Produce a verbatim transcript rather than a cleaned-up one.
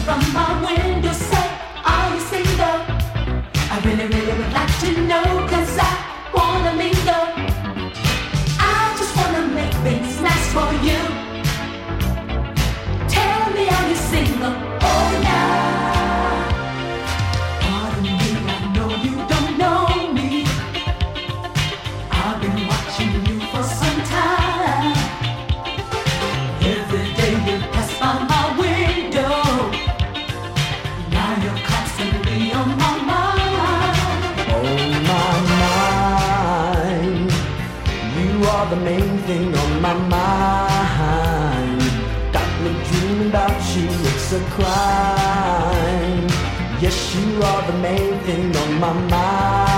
from my window say, are you single? I really, really would like to know, cause I wanna mingle. I just wanna make things nice for you. Tell me, are you single? Oh yeah. Pardon me, I know you don't know me. I've been watching you for some time. Every day you pass by my window. Now you're constantly on my mind. On my mind. You are the main thing on my mind. Got me dreaming about you, it's a crime. Yes, you are the main thing on my mind.